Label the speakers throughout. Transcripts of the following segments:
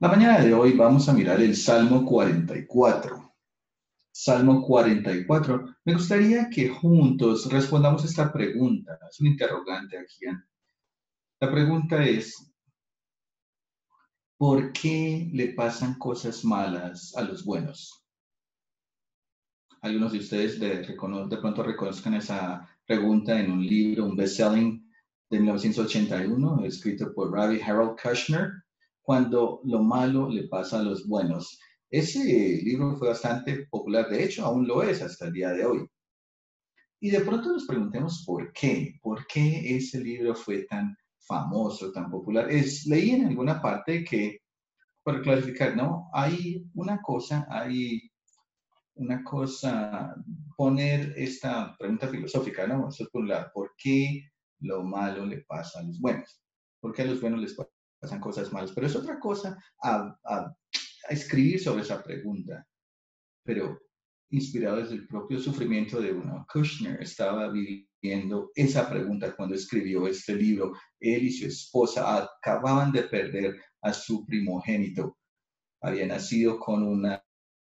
Speaker 1: La mañana de hoy vamos a mirar el Salmo 44. Salmo 44. Me gustaría que juntos respondamos esta pregunta. Es un interrogante aquí. La pregunta es, ¿por qué le pasan cosas malas a los buenos? Algunos de ustedes de pronto reconozcan esa pregunta en un libro, un best-selling de 1981, escrito por Rabbi Harold Kushner, Cuando lo malo le pasa a los buenos. Ese libro fue bastante popular, de hecho, aún lo es hasta el día de hoy. Y de pronto nos preguntemos por qué ese libro fue tan famoso, tan popular. Leí en alguna parte que, para clarificar, ¿no? Hay una cosa, poner esta pregunta filosófica, ¿no? Eso es por un lado, ¿por qué lo malo le pasa a los buenos? ¿Por qué a los buenos les pasan cosas malas? Pero es otra cosa a escribir sobre esa pregunta, pero inspirado desde el propio sufrimiento de uno. Kushner estaba viviendo esa pregunta cuando escribió este libro. Él y su esposa acababan de perder a su primogénito. Había nacido con una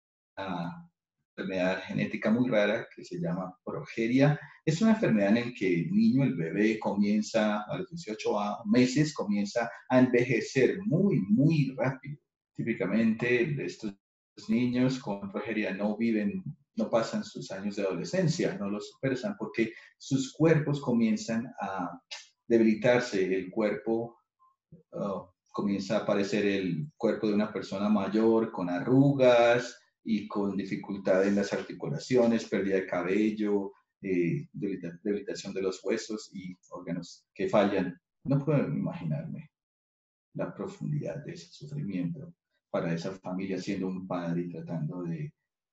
Speaker 1: enfermedad genética muy rara que se llama progeria. Es una enfermedad en que el niño, el bebé, comienza a los 18 meses, comienza a envejecer muy, muy rápido. Típicamente estos niños con progeria no pasan sus años de adolescencia, no los superan porque sus cuerpos comienzan a debilitarse, el cuerpo comienza a aparecer el cuerpo de una persona mayor con arrugas y con dificultad en las articulaciones, pérdida de cabello, debilitación de los huesos y órganos que fallan. No puedo imaginarme la profundidad de ese sufrimiento para esa familia siendo un padre y tratando de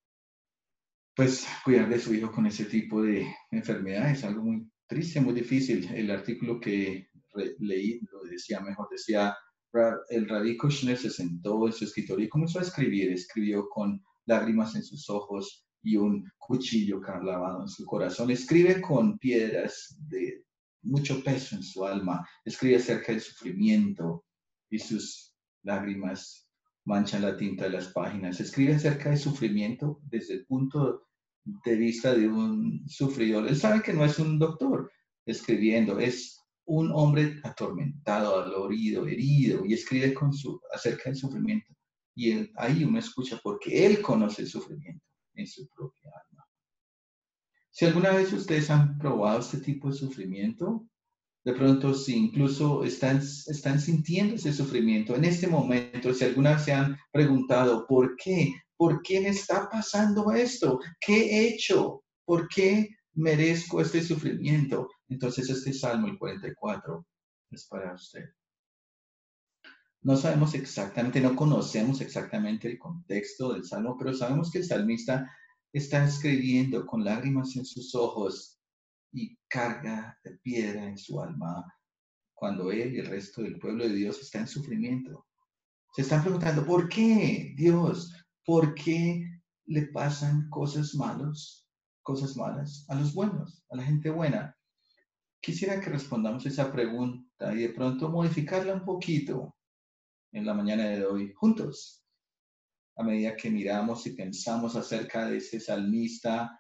Speaker 1: pues cuidar de su hijo con ese tipo de enfermedad. Es algo muy triste, muy difícil. El artículo que leí lo decía mejor, decía el Rabbi Kushner se sentó en su escritorio y comenzó a escribir. Escribió con lágrimas en sus ojos y un cuchillo clavado en su corazón. Escribe con piedras de mucho peso en su alma. Escribe acerca del sufrimiento y sus lágrimas manchan la tinta de las páginas. Escribe acerca del sufrimiento desde el punto de vista de un sufridor. Él sabe que no es un doctor escribiendo, es un hombre atormentado, dolorido, herido, y escribe acerca del sufrimiento. Y ahí uno escucha porque él conoce el sufrimiento en su propia alma. Si alguna vez ustedes han probado este tipo de sufrimiento, de pronto si incluso están sintiendo ese sufrimiento en este momento, si alguna vez se han preguntado, ¿por qué? ¿Por qué me está pasando esto? ¿Qué he hecho? ¿Por qué merezco este sufrimiento? Entonces este Salmo, el 44, es para usted. No sabemos exactamente, no conocemos exactamente el contexto del Salmo, pero sabemos que el salmista está escribiendo con lágrimas en sus ojos y carga de piedra en su alma cuando él y el resto del pueblo de Dios está en sufrimiento. Se están preguntando, ¿por qué Dios? ¿Por qué le pasan cosas malas a los buenos, a la gente buena? Quisiera que respondamos esa pregunta y de pronto modificarla un poquito en la mañana de hoy, juntos, a medida que miramos y pensamos acerca de ese salmista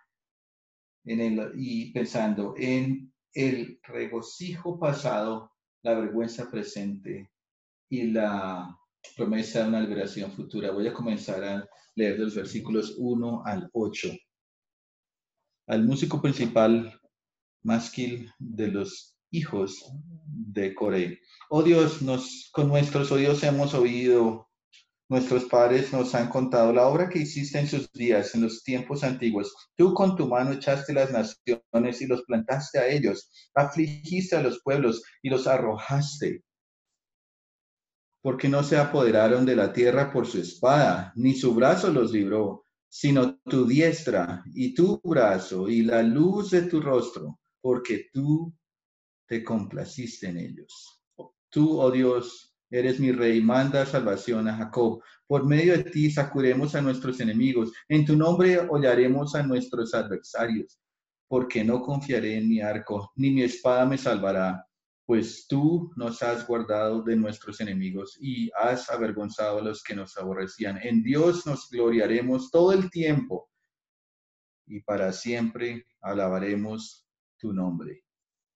Speaker 1: y pensando en el regocijo pasado, la vergüenza presente y la promesa de una liberación futura. Voy a comenzar a leer de los versículos 1 al 8. Al músico principal másquil de los hijos de Coré. Oh Dios, con nuestros oídos hemos oído, nuestros padres nos han contado la obra que hiciste en sus días, en los tiempos antiguos. Tú con tu mano echaste las naciones y los plantaste a ellos, afligiste a los pueblos y los arrojaste, porque no se apoderaron de la tierra por su espada, ni su brazo los libró, sino tu diestra y tu brazo y la luz de tu rostro, porque tú te complaciste en ellos. Tú, oh Dios, eres mi rey, manda salvación a Jacob. Por medio de ti sacudiremos a nuestros enemigos. En tu nombre hollaremos a nuestros adversarios, porque no confiaré en mi arco, ni mi espada me salvará. pues tú nos has guardado de nuestros enemigos y has avergonzado a los que nos aborrecían. En Dios nos gloriaremos todo el tiempo y para siempre alabaremos tu nombre.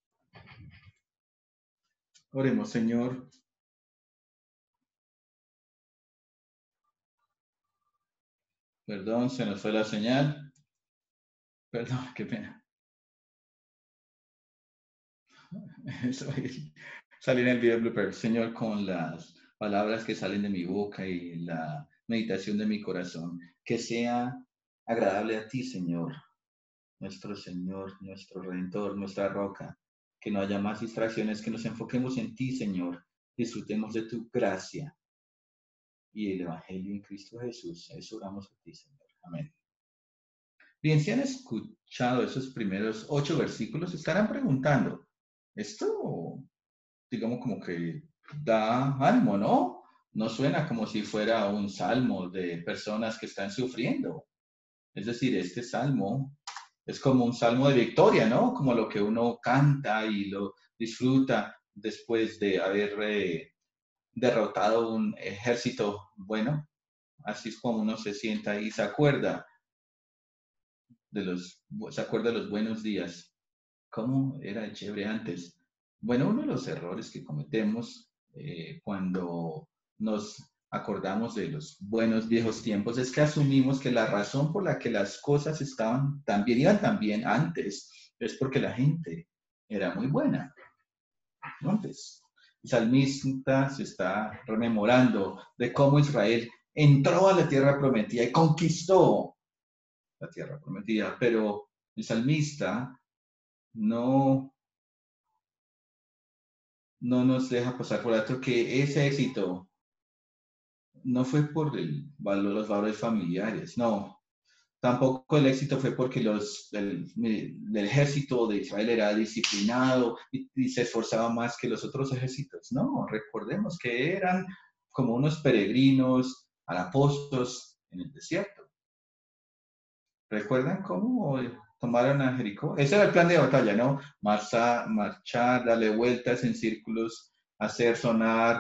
Speaker 1: Oremos, Señor. Perdón, se nos fue la señal. Perdón, qué pena. Salí en el video blooper. Señor, con las palabras que salen de mi boca y la meditación de mi corazón, que sea agradable a ti, Señor, nuestro Redentor, nuestra roca, que no haya más distracciones, que nos enfoquemos en ti, Señor, disfrutemos de tu gracia y el Evangelio en Cristo Jesús. Eso oramos a ti, Señor. Amén. Bien, si han escuchado esos primeros 8 versículos, estarán preguntando, esto, digamos, como que da ánimo, ¿no? No suena como si fuera un salmo de personas que están sufriendo. Es decir, este salmo es como un salmo de victoria, ¿no? Como lo que uno canta y lo disfruta después de haber derrotado un ejército. Bueno, así es como uno se sienta y se acuerda se acuerda de los buenos días. ¿Cómo era chévere antes? Bueno, uno de los errores que cometemos cuando nos acordamos de los buenos viejos tiempos es que asumimos que la razón por la que las cosas iban tan bien antes es porque la gente era muy buena. Entonces, el salmista se está rememorando de cómo Israel entró a la tierra prometida y conquistó la tierra prometida, pero el salmista no, no nos deja pasar por alto que ese éxito no fue por los valores familiares, no. Tampoco el éxito fue porque el ejército de Israel era disciplinado y se esforzaba más que los otros ejércitos. No, recordemos que eran como unos peregrinos, harapostos en el desierto. ¿Recuerdan cómo tomaron a Jericó? Ese era el plan de batalla, ¿no? Marchar, darle vueltas en círculos, hacer sonar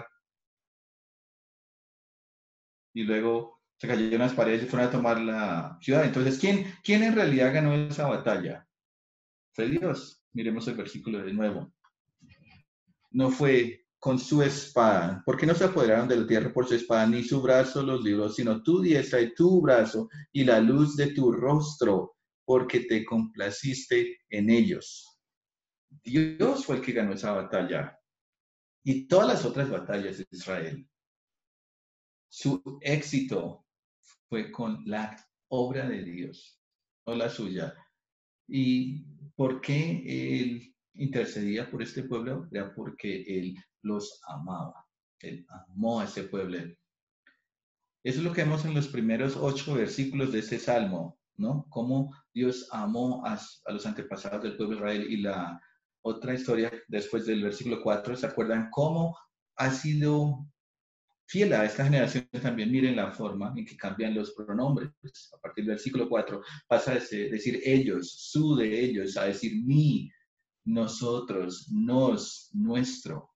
Speaker 1: y luego se cayeron las paredes y fueron a tomar la ciudad. Entonces, ¿quién en realidad ganó esa batalla? Fue Dios. Miremos el versículo de nuevo. No fue con su espada, porque no se apoderaron de la tierra por su espada, ni su brazo los libró, sino tu diestra y tu brazo y la luz de tu rostro, porque te complaciste en ellos. Dios fue el que ganó esa batalla y todas las otras batallas de Israel. Su éxito fue con la obra de Dios, no la suya. ¿Y por qué él intercedía por este pueblo? Era porque él los amaba. Él amó a ese pueblo. Eso es lo que vemos en los primeros 8 versículos de este salmo, ¿no? Cómo Dios amó a los antepasados del pueblo de Israel. Y la otra historia, después del versículo 4, ¿se acuerdan cómo ha sido fiel a esta generación? También miren la forma en que cambian los pronombres. A partir del versículo 4 pasa a decir ellos, su de ellos, a decir mi, nosotros, nos, nuestro.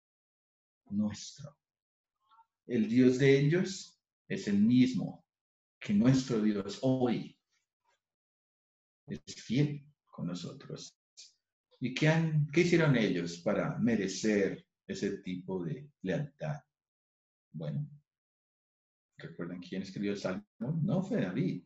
Speaker 1: El Dios de ellos es el mismo que nuestro Dios hoy es fiel con nosotros. ¿Y qué hicieron ellos para merecer ese tipo de lealtad? Bueno, ¿recuerdan quién escribió el Salmo? No fue David,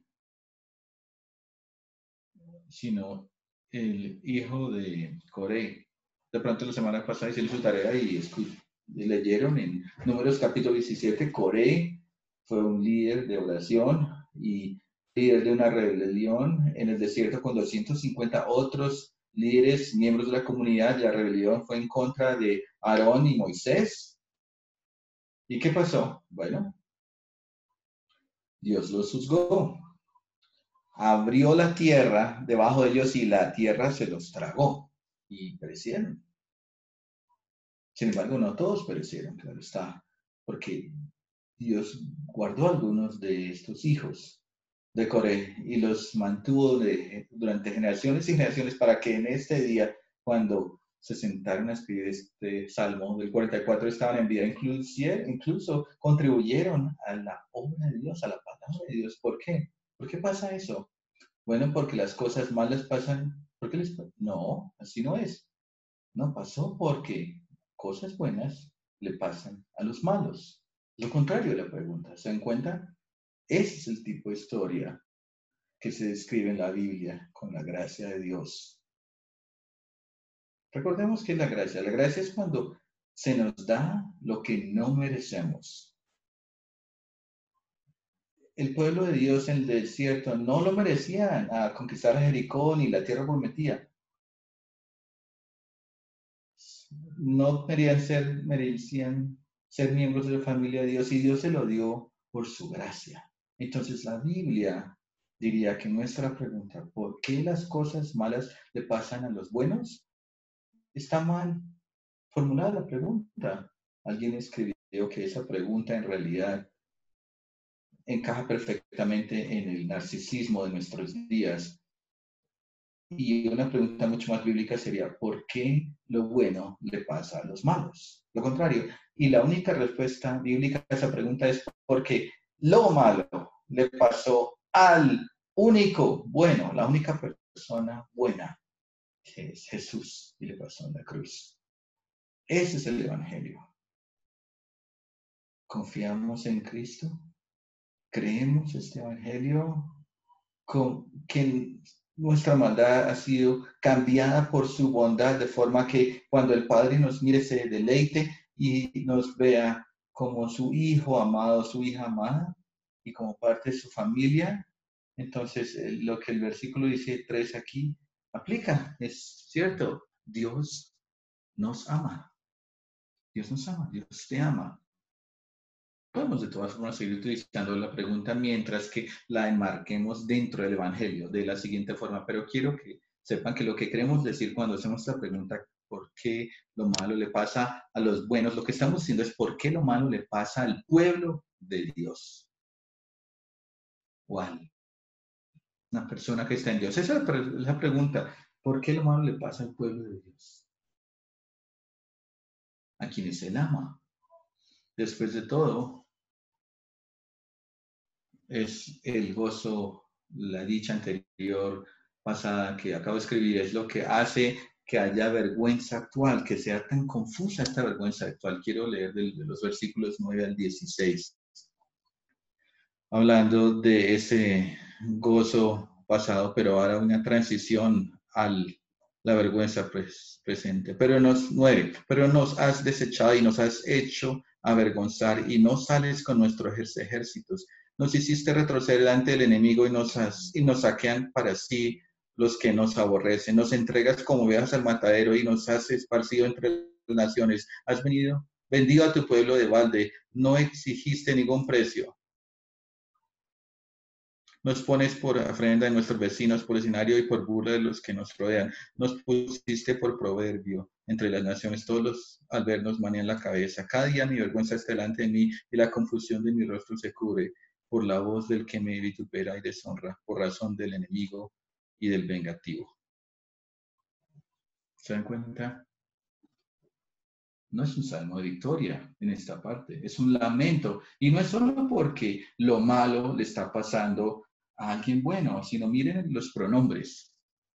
Speaker 1: sino el hijo de Coré. De pronto la semana pasada hicieron su tarea y leyeron en Números capítulo 17, Coré fue un líder de oración y líder de una rebelión en el desierto con 250 otros líderes, miembros de la comunidad. La rebelión fue en contra de Aarón y Moisés. ¿Y qué pasó? Bueno, Dios los juzgó. Abrió la tierra debajo de ellos y la tierra se los tragó y perecieron. Sin embargo, no todos perecieron, claro está, porque Dios guardó a algunos de estos hijos de Coré y los mantuvo durante generaciones y generaciones para que en este día, cuando se sentaron a escribir este Salmo del 44 estaban en vida, incluso contribuyeron a la obra de Dios, a la palabra de Dios. ¿Por qué? ¿Por qué pasa eso? Bueno, porque las cosas malas pasan. ¿Por qué les pasa? No, así no es. No pasó porque cosas buenas le pasan a los malos. Lo contrario de la pregunta. ¿Se dan cuenta? Ese es el tipo de historia que se describe en la Biblia con la gracia de Dios. Recordemos que es la gracia. La gracia es cuando se nos da lo que no merecemos. El pueblo de Dios en el desierto no lo merecían a conquistar a Jericó ni la tierra prometida. No merecían ser miembros de la familia de Dios y Dios se lo dio por su gracia. Entonces la Biblia diría que nuestra pregunta, ¿por qué las cosas malas le pasan a los buenos? Está mal formulada la pregunta. Alguien escribió que esa pregunta en realidad encaja perfectamente en el narcisismo de nuestros días. Y una pregunta mucho más bíblica sería, ¿por qué lo bueno le pasa a los malos? Lo contrario. Y la única respuesta bíblica a esa pregunta es porque lo malo le pasó al único bueno, la única persona buena, que es Jesús, y le pasó en la cruz. Ese es el Evangelio. ¿Confiamos en Cristo? ¿Creemos este Evangelio? Que nuestra maldad ha sido cambiada por su bondad, de forma que cuando el Padre nos mire se deleite y nos vea como su hijo amado, su hija amada y como parte de su familia. Entonces, lo que el versículo dice 3 aquí aplica, es cierto, Dios nos ama. Dios nos ama, Dios te ama. Podemos de todas formas seguir utilizando la pregunta mientras que la enmarquemos dentro del Evangelio de la siguiente forma, pero quiero que sepan que lo que queremos decir cuando hacemos esta pregunta, ¿por qué lo malo le pasa a los buenos? Lo que estamos diciendo es ¿por qué lo malo le pasa al pueblo de Dios? ¿Cuál? Una persona que está en Dios. Esa es la pregunta. ¿Por qué lo malo le pasa al pueblo de Dios? A quienes Él ama. Después de todo, es el gozo, la dicha anterior pasada que acabo de escribir, es lo que hace que haya vergüenza actual, que sea tan confusa esta vergüenza actual. Quiero leer de los versículos 9 al 16, hablando de ese gozo pasado, pero ahora una transición a la vergüenza presente. Pero nos has desechado y nos has hecho avergonzar y no sales con nuestros ejércitos. Nos hiciste retroceder delante del enemigo y nos saquean para sí los que nos aborrecen. Nos entregas como ovejas al matadero y nos has esparcido entre las naciones. Has vendido a tu pueblo de balde. No exigiste ningún precio. Nos pones por ofrenda de nuestros vecinos, por escenario y por burla de los que nos rodean. Nos pusiste por proverbio entre las naciones. Todos los al vernos manean la cabeza. Cada día mi vergüenza está delante de mí y la confusión de mi rostro se cubre por la voz del que me vitupera y deshonra, por razón del enemigo y del vengativo. ¿Se dan cuenta? No es un salmo de victoria en esta parte, es un lamento. Y no es solo porque lo malo le está pasando a alguien bueno, sino miren los pronombres.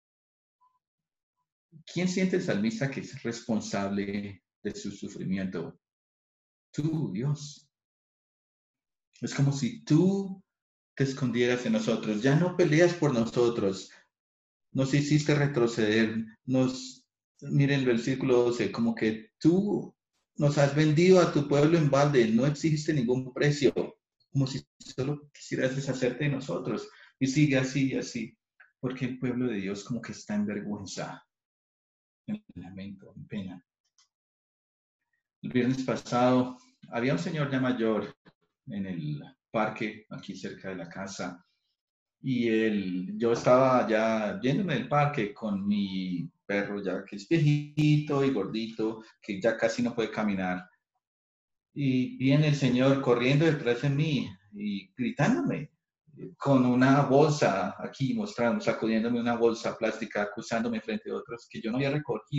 Speaker 1: ¿Quién siente el salmista que es responsable de su sufrimiento? Tú, Dios. Es como si tú te escondieras de nosotros. Ya no peleas por nosotros. Nos hiciste retroceder. Miren el versículo 12, como que tú nos has vendido a tu pueblo en balde. No exigiste ningún precio. Como si solo quisieras deshacerte de nosotros. Y sigue así y así. Porque el pueblo de Dios como que está en vergüenza, en lamento, en pena. El viernes pasado había un señor ya mayor en el parque aquí cerca de la casa y yo estaba ya yéndome del parque con mi perro ya que es viejito y gordito, que ya casi no puede caminar. Y viene el señor corriendo detrás de mí y gritándome con una bolsa aquí mostrando, sacudiéndome una bolsa plástica, acusándome frente a otros que yo no había recogido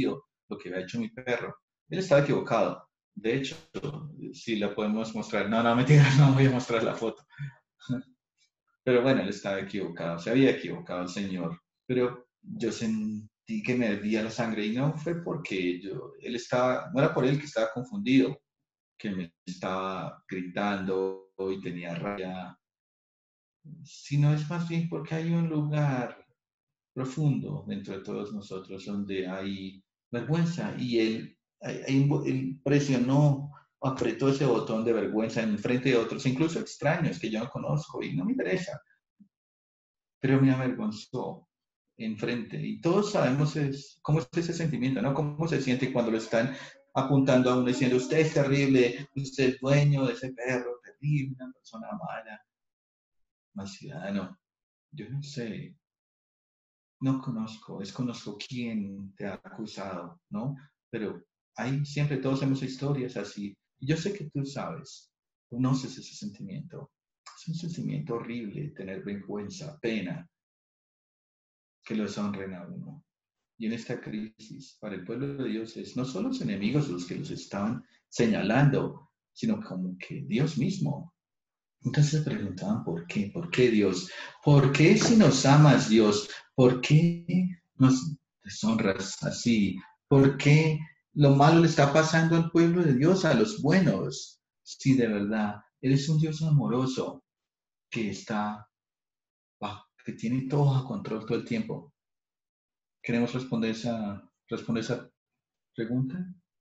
Speaker 1: lo que había hecho mi perro. Él estaba equivocado. De hecho, si la podemos mostrar, no, mentira, no voy a mostrar la foto. Pero bueno, él estaba equivocado, se había equivocado el Señor. Pero yo sentí que me hervía la sangre y no fue porque él estaba, no era por él que estaba confundido, que me estaba gritando y tenía rabia, sino es más bien porque hay un lugar profundo dentro de todos nosotros donde hay vergüenza y él presionó, apretó ese botón de vergüenza en frente de otros, incluso extraños que yo no conozco y no me interesa, pero me avergonzó enfrente. Y todos sabemos cómo es ese sentimiento, ¿no? Cómo se siente cuando lo están apuntando a uno diciendo, usted es terrible, usted es dueño de ese perro terrible, una persona mala, mal ciudadano. Yo no sé, no conozco, desconozco quién te ha acusado, ¿no? Pero ahí siempre todos hemos historias así. Y yo sé que tú sabes, conoces ese sentimiento. Es un sentimiento horrible tener vergüenza, pena, que lo deshonren a uno. Y en esta crisis, para el pueblo de Dios, es no solo los enemigos los que los estaban señalando, sino como que Dios mismo. Entonces se preguntaban, ¿por qué? ¿Por qué Dios? ¿Por qué si nos amas Dios? ¿Por qué nos deshonras así? ¿Por qué lo malo le está pasando al pueblo de Dios, a los buenos? Si de verdad eres un Dios amoroso que está, que tiene todo a control todo el tiempo. ¿Queremos responder esa pregunta?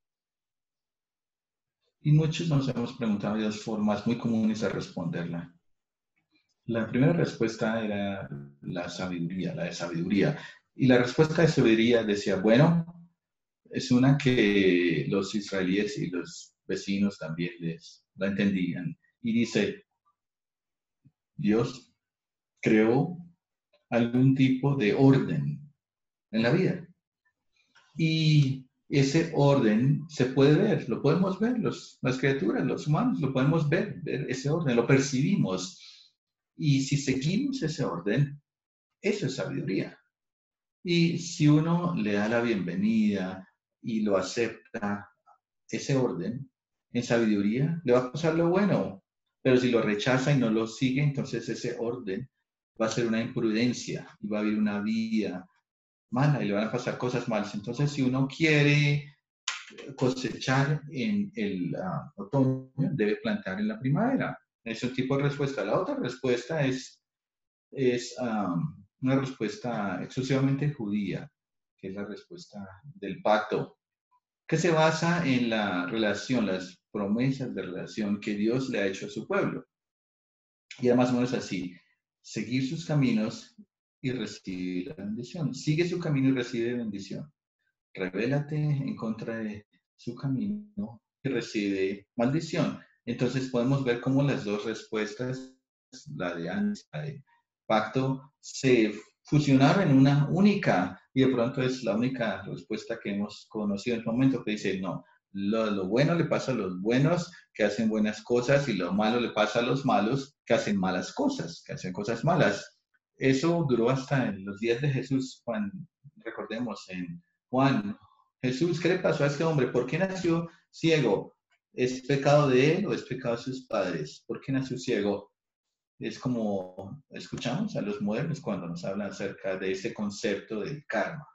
Speaker 1: Y muchos nos hemos preguntado de dos formas muy comunes a responderla. La primera respuesta era la sabiduría, la de sabiduría. Y la respuesta de sabiduría decía, bueno, es una que los israelíes y los vecinos también la entendían. Y dice, Dios creó algún tipo de orden en la vida. Y ese orden se puede ver, lo podemos ver, las criaturas, los humanos, lo podemos ver ese orden, lo percibimos. Y si seguimos ese orden, eso es sabiduría. Y si uno le da la bienvenida y lo acepta, ese orden, en sabiduría, le va a pasar lo bueno. Pero si lo rechaza y no lo sigue, entonces ese orden va a ser una imprudencia y va a haber una vida mala y le van a pasar cosas malas. Entonces, si uno quiere cosechar en el otoño, debe plantar en la primavera. Es un tipo de respuesta. La otra respuesta es una respuesta exclusivamente judía, que es la respuesta del pacto, que se basa en la relación, las promesas de relación que Dios le ha hecho a su pueblo. Y era más o menos así, seguir sus caminos y recibir la bendición. Sigue su camino y recibe bendición. Revélate en contra de su camino y recibe maldición. Entonces podemos ver cómo las dos respuestas, la de antes, la de pacto, se fusionaron en una única y de pronto es la única respuesta que hemos conocido en el momento que dice, no, lo bueno le pasa a los buenos que hacen buenas cosas y lo malo le pasa a los malos que hacen malas cosas, que hacen cosas malas. Eso duró hasta en los días de Jesús, cuando recordemos en Juan, Jesús, ¿qué le pasó a este hombre? ¿Por qué nació ciego? ¿Es pecado de él o es pecado de sus padres? ¿Por qué nació ciego? Es como escuchamos a los modernos cuando nos hablan acerca de ese concepto del karma.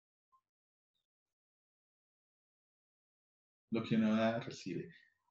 Speaker 1: Lo que uno da, recibe.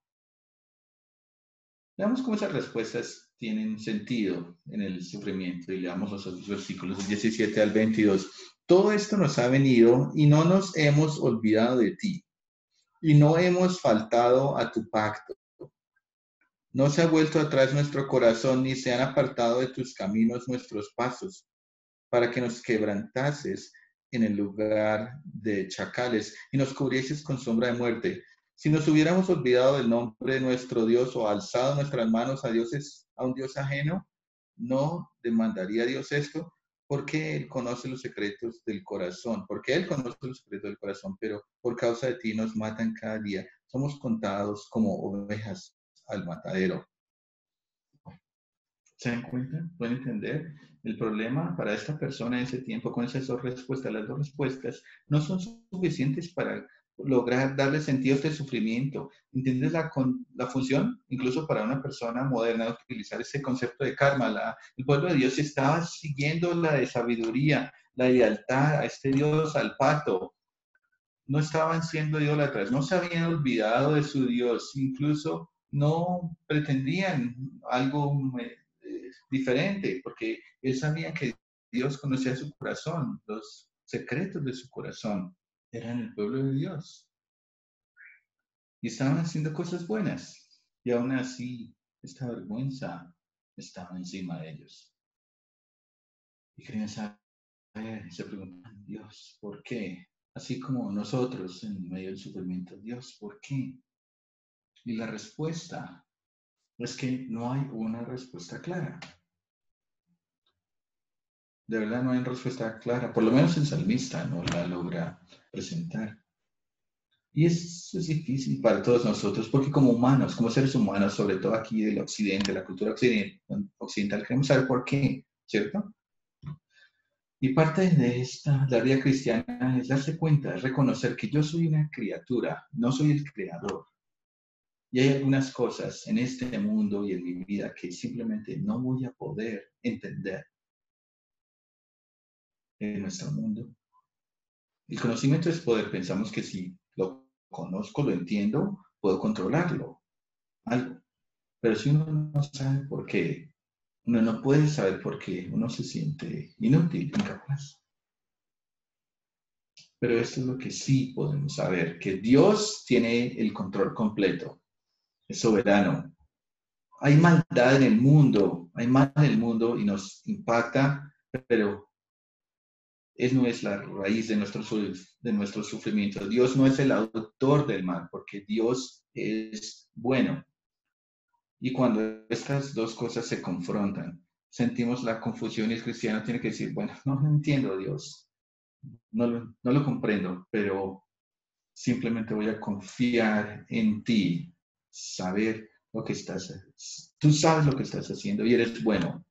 Speaker 1: Veamos cómo esas respuestas tienen sentido en el sufrimiento y leamos los otros versículos 17 al 22. Todo esto nos ha venido y no nos hemos olvidado de ti y no hemos faltado a tu pacto. No se ha vuelto atrás nuestro corazón, ni se han apartado de tus caminos nuestros pasos, para que nos quebrantases en el lugar de chacales y nos cubrieses con sombra de muerte. Si nos hubiéramos olvidado del nombre de nuestro Dios o alzado nuestras manos a un Dios ajeno, ¿no demandaría Dios esto? Porque Él conoce los secretos del corazón, porque Él conoce los secretos del corazón, pero por causa de ti nos matan cada día. Somos contados como ovejas al matadero. ¿Se dan cuenta? ¿Pueden entender? El problema para esta persona en ese tiempo, con esas dos respuestas, las dos respuestas, no son suficientes para lograr darle sentido a este sufrimiento. ¿Entiendes la función? Incluso para una persona moderna, utilizar ese concepto de karma. El pueblo de Dios estaba siguiendo la de sabiduría, la lealtad a este Dios, al pacto. No estaban siendo idólatras, no se habían olvidado de su Dios, incluso no pretendían algo diferente, porque él sabía que Dios conocía su corazón, los secretos de su corazón eran el pueblo de Dios y estaban haciendo cosas buenas y aún así esta vergüenza estaba encima de ellos y querían saber, se preguntan, Dios, ¿por qué? Así como nosotros en medio del sufrimiento, Dios, ¿por qué? Y la respuesta es que no hay una respuesta clara. De verdad no hay respuesta clara, por lo menos el salmista no la logra presentar. Y eso es difícil para todos nosotros, porque como humanos, como seres humanos, sobre todo aquí del occidente, la cultura occidental, queremos saber por qué, ¿cierto? Y parte de la vida cristiana es darse cuenta, es reconocer que yo soy una criatura, no soy el creador. Y hay algunas cosas en este mundo y en mi vida que simplemente no voy a poder entender en nuestro mundo. El conocimiento es poder. Pensamos que si lo conozco, lo entiendo, puedo controlarlo, algo. Pero si uno no sabe por qué, uno no puede saber por qué, uno se siente inútil, incapaz. Pero esto es lo que sí podemos saber, que Dios tiene el control completo, es soberano. Hay maldad en el mundo, hay mal en el mundo y nos impacta, pero Él no es la raíz de nuestro sufrimiento. Dios no es el autor del mal, porque Dios es bueno. Y cuando estas dos cosas se confrontan, sentimos la confusión y el cristiano tiene que decir, bueno, no entiendo a Dios, no lo comprendo, pero simplemente voy a confiar en ti, saber lo que tú sabes lo que estás haciendo y eres bueno.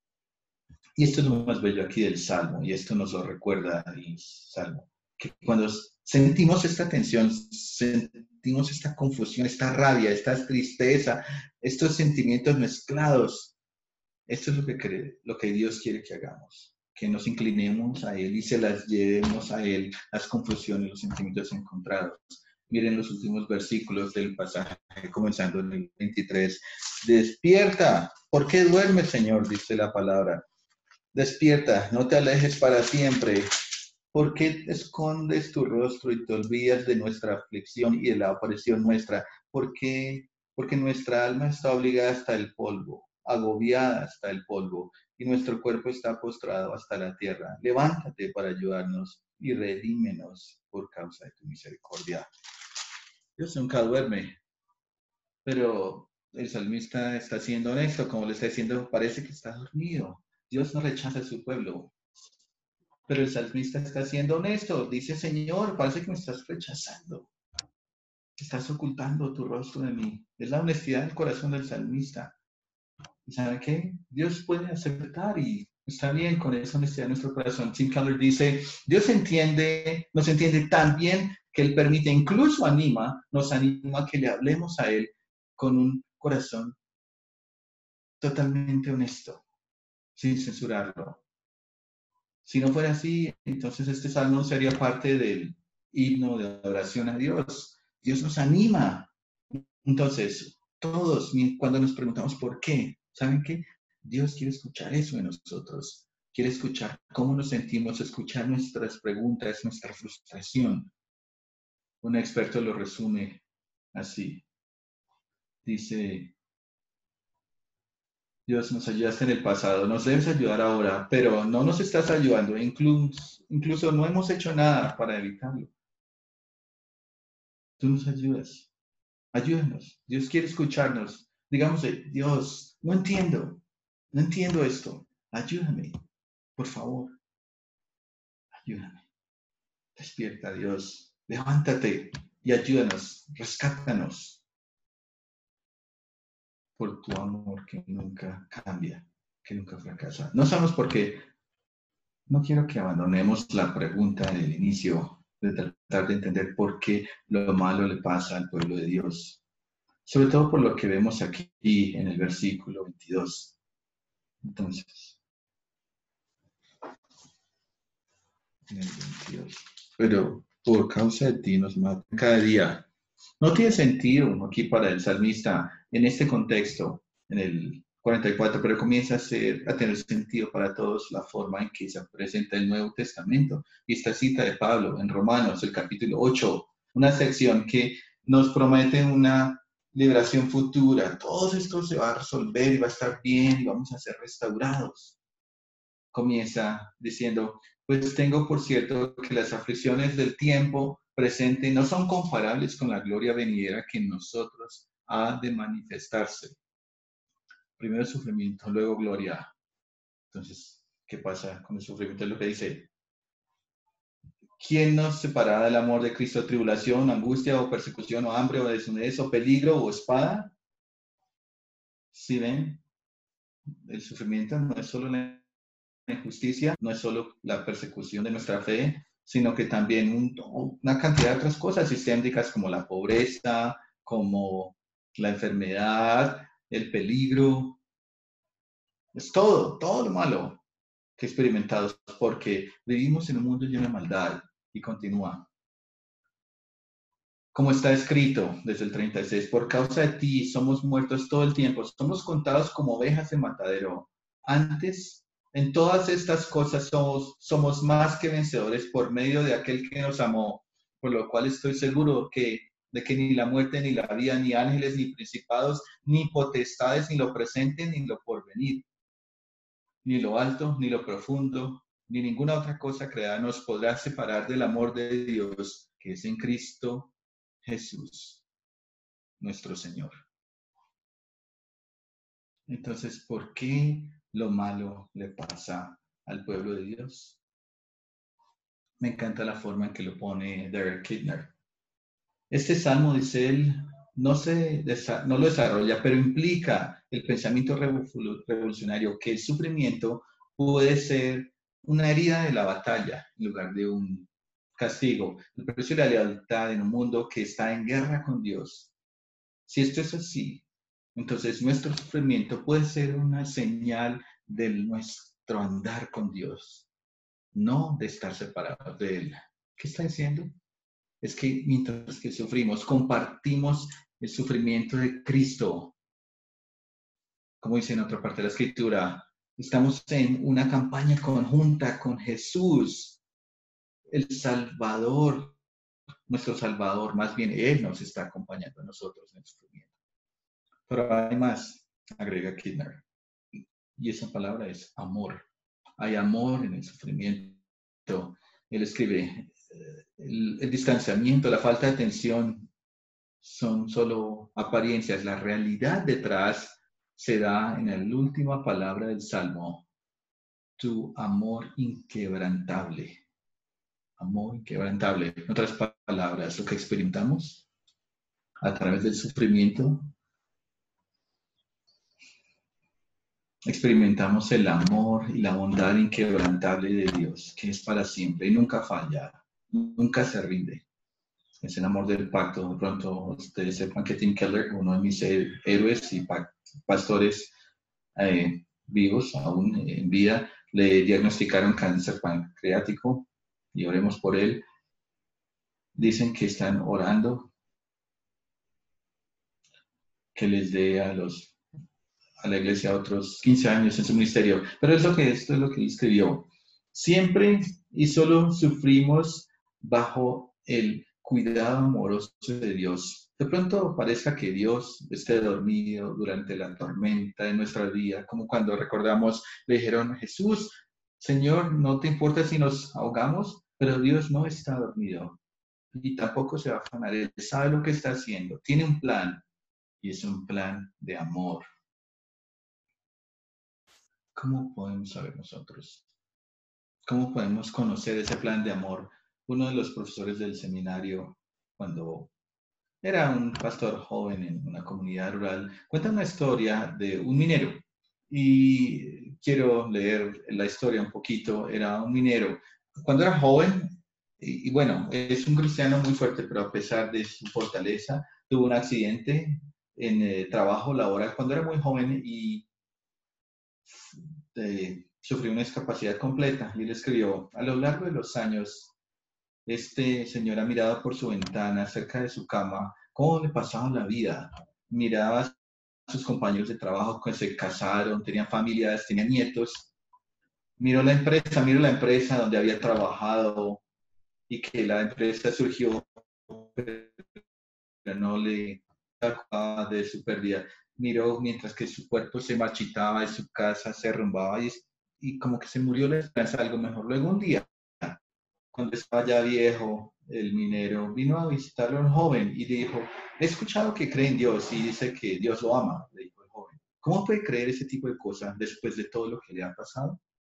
Speaker 1: Y esto es lo más bello aquí del Salmo, y esto nos lo recuerda el Salmo, que cuando sentimos esta tensión, sentimos esta confusión, esta rabia, esta tristeza, estos sentimientos mezclados, esto es lo que Dios quiere que hagamos, que nos inclinemos a Él y se las llevemos a Él, las confusiones, los sentimientos encontrados. Miren los últimos versículos del pasaje, comenzando en el 23. Despierta, ¿por qué duermes, Señor? Dice la palabra. Despierta, no te alejes para siempre. ¿Por qué escondes tu rostro y te olvidas de nuestra aflicción y de la aparición nuestra? ¿Por qué? Porque nuestra alma está obligada hasta el polvo, agobiada hasta el polvo, y nuestro cuerpo está postrado hasta la tierra. Levántate para ayudarnos y redímenos por causa de tu misericordia. Dios nunca duerme, pero el salmista está siendo honesto, como le está diciendo, parece que está dormido. Dios no rechaza a su pueblo, pero el salmista está siendo honesto. Dice, Señor, parece que me estás rechazando. Estás ocultando tu rostro de mí. Es la honestidad del corazón del salmista. ¿Y saben qué? Dios puede aceptar y está bien con esa honestidad de nuestro corazón. Tim Keller dice, Dios nos entiende tan bien que Él permite, incluso nos anima a que le hablemos a Él con un corazón totalmente honesto, sin censurarlo. Si no fuera así, entonces este salmo no sería parte del himno de adoración a Dios. Dios nos anima. Entonces, todos, cuando nos preguntamos por qué, ¿saben qué? Dios quiere escuchar eso de nosotros. Quiere escuchar cómo nos sentimos, escuchar nuestras preguntas, nuestra frustración. Un experto lo resume así. Dice, Dios, nos ayudaste en el pasado, nos debes ayudar ahora, pero no nos estás ayudando, incluso no hemos hecho nada para evitarlo. Tú nos ayudas, ayúdanos. Dios quiere escucharnos. Digamos, Dios, no entiendo esto, ayúdame, por favor, ayúdame. Despierta, Dios, levántate y ayúdanos, rescátanos por tu amor que nunca cambia. que nunca fracasa. No sabemos por qué. No quiero que abandonemos la pregunta del inicio, de tratar de entender por qué lo malo le pasa al pueblo de Dios. Sobre todo por lo que vemos aquí en el versículo 22. Entonces, en el 22. Pero por causa de ti nos matan cada día. No tiene sentido aquí para el salmista en este contexto, en el 44, pero comienza a tener sentido para todos la forma en que se presenta el Nuevo Testamento. Y esta cita de Pablo en Romanos, el capítulo 8, una sección que nos promete una liberación futura. Todo esto se va a resolver y va a estar bien y vamos a ser restaurados. Comienza diciendo, pues tengo por cierto que las aflicciones del tiempo presente no son comparables con la gloria venidera que en nosotros ha de manifestarse. Primero sufrimiento, luego gloria. Entonces, ¿qué pasa con el sufrimiento? Es lo que dice. ¿Quién nos separará del amor de Cristo? ¿Tribulación, angustia o persecución o hambre o desnudez o peligro o espada? ¿Sí ven? El sufrimiento no es solo la injusticia, no es solo la persecución de nuestra fe, sino que también una cantidad de otras cosas sistémicas como la pobreza, como la enfermedad, el peligro. Es todo lo malo que experimentamos porque vivimos en un mundo lleno de maldad. Y continúa. Como está escrito desde el 36, por causa de ti somos muertos todo el tiempo, somos contados como ovejas de matadero. Antes, en todas estas cosas somos más que vencedores por medio de aquel que nos amó, por lo cual estoy seguro de que ni la muerte, ni la vida, ni ángeles, ni principados, ni potestades, ni lo presente, ni lo porvenir, ni lo alto, ni lo profundo, ni ninguna otra cosa creada nos podrá separar del amor de Dios que es en Cristo Jesús, nuestro Señor. Entonces, ¿por qué lo malo le pasa al pueblo de Dios? Me encanta la forma en que lo pone Derek Kidner. Este salmo, dice él, no lo desarrolla, pero implica el pensamiento revolucionario que el sufrimiento puede ser una herida de la batalla en lugar de un castigo. El precio de la lealtad en un mundo que está en guerra con Dios. Si esto es así, entonces nuestro sufrimiento puede ser una señal de nuestro andar con Dios, no de estar separados de Él. ¿Qué está diciendo? Es que mientras que sufrimos, compartimos el sufrimiento de Cristo. Como dice en otra parte de la escritura, estamos en una campaña conjunta con Jesús, el Salvador, nuestro Salvador. Más bien, Él nos está acompañando a nosotros en el sufrimiento. Pero hay más, agrega Kidner, y esa palabra es amor. Hay amor en el sufrimiento. Él escribe, el distanciamiento, la falta de atención son solo apariencias. La realidad detrás se da en la última palabra del Salmo, tu amor inquebrantable. Amor inquebrantable. En otras palabras, lo que experimentamos a través del sufrimiento, experimentamos el amor y la bondad inquebrantable de Dios, que es para siempre y nunca falla, nunca se rinde. Es el amor del pacto. De pronto ustedes sepan que Tim Keller, uno de mis héroes y pastores vivos, aún en vida, le diagnosticaron cáncer pancreático y oremos por él. Dicen que están orando que les dé a la iglesia otros 15 años en su ministerio. Pero esto es lo que escribió. Siempre y solo sufrimos bajo el cuidado amoroso de Dios. De pronto parezca que Dios esté dormido durante la tormenta de nuestra vida, como cuando recordamos, le dijeron, Jesús, Señor, ¿no te importa si nos ahogamos? Pero Dios no está dormido y tampoco se va a afanar. Él sabe lo que está haciendo, tiene un plan y es un plan de amor. ¿Cómo podemos saber nosotros? ¿Cómo podemos conocer ese plan de amor? Uno de los profesores del seminario, cuando era un pastor joven en una comunidad rural, cuenta una historia de un minero Y quiero leer la historia un poquito. Era un minero. Cuando era joven, y bueno, es un cristiano muy fuerte, pero a pesar de su fortaleza, tuvo un accidente en trabajo laboral cuando era muy joven y sufrió una discapacidad completa. Y él escribió, a lo largo de los años, este señor ha mirado por su ventana cerca de su cama cómo le pasaba la vida. Miraba a sus compañeros de trabajo que se casaron, tenían familias, tenían nietos. Miró la empresa donde había trabajado y que la empresa surgió, pero no le sacaba de su pérdida. Miró mientras que su cuerpo se marchitaba y su casa se derrumbaba y como que se murió la esperanza de algo mejor. Luego un día, cuando estaba ya viejo, el minero vino a visitarlo a un joven y le dijo, he escuchado que cree en Dios y dice que Dios lo ama, le dijo el joven. ¿Cómo puede creer ese tipo de cosas después de todo lo que le ha pasado?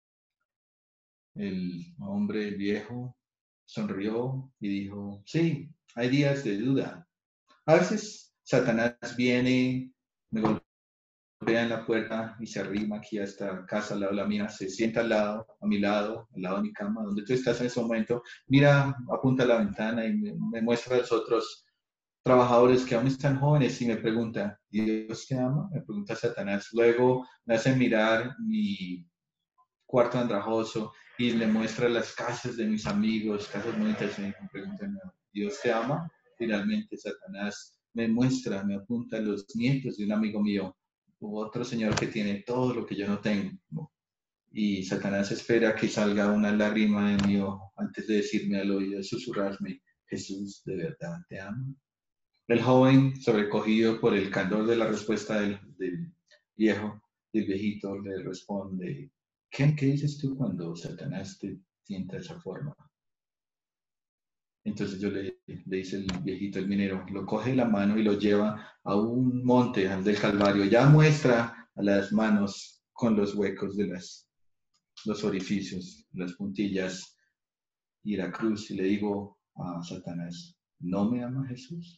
Speaker 1: El hombre viejo sonrió y dijo, sí, hay días de duda. A veces Satanás viene, me golpea en la puerta y se arrima aquí a esta casa al lado de la mía, se sienta al lado, a mi lado, al lado de mi cama, donde tú estás en ese momento, mira, apunta a la ventana y me muestra a los otros trabajadores que aún están jóvenes y me pregunta, ¿Dios te ama? Me pregunta Satanás. Luego me hace mirar mi cuarto andrajoso y le muestra las casas de mis amigos, casas bonitas, y me preguntan, ¿Dios te ama? Finalmente Satanás me muestra, me apunta a los nietos de un amigo mío, otro señor que tiene todo lo que yo no tengo. Y Satanás espera que salga una lágrima de mi ojo antes de decirme al oído, susurrarme, Jesús de verdad te ama. El joven, sobrecogido por el candor de la respuesta del viejo, del viejito, le responde, ¿qué dices tú cuando Satanás te tienta de esa forma? Entonces le dice el viejito, el minero, lo coge de la mano y lo lleva a un monte, al del Calvario. Ya muestra a las manos con los huecos de los orificios, las puntillas y la cruz. Y le digo a Satanás, ¿no me ama Jesús?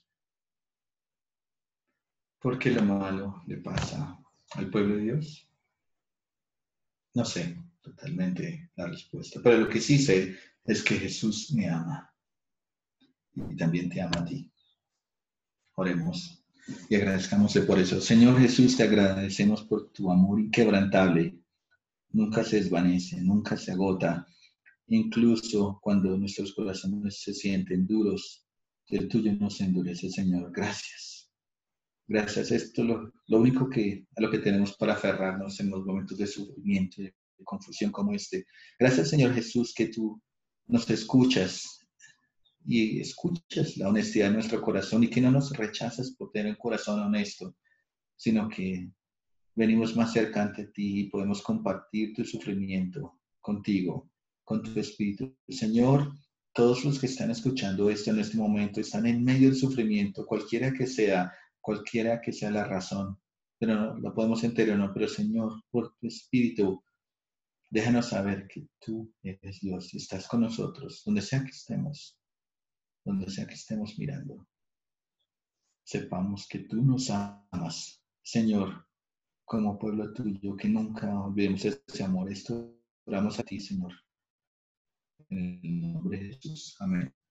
Speaker 1: ¿Por qué lo malo le pasa al pueblo de Dios? No sé totalmente la respuesta, pero lo que sí sé es que Jesús me ama y también te ama a ti. Oremos y agradezcámosle por eso. Señor Jesús, te agradecemos por tu amor inquebrantable. Nunca se desvanece, nunca se agota, incluso cuando nuestros corazones se sienten duros. El tuyo no se endurece, Señor. Gracias. Gracias. Esto es lo único a lo que tenemos para aferrarnos en los momentos de sufrimiento y de confusión como este. Gracias, Señor Jesús, que tú nos escuchas y escuchas la honestidad de nuestro corazón y que no nos rechazas por tener un corazón honesto, sino que venimos más cerca ante ti y podemos compartir tu sufrimiento contigo, con tu espíritu. Señor, todos los que están escuchando esto en este momento están en medio del sufrimiento, cualquiera que sea la razón, pero no lo podemos entender o no, pero Señor, por tu espíritu, déjanos saber que tú eres Dios y estás con nosotros, donde sea que estemos mirando. Sepamos que tú nos amas, Señor, como pueblo tuyo, que nunca olvidemos ese amor. Esto oramos a ti, Señor. En el nombre de Jesús. Amén.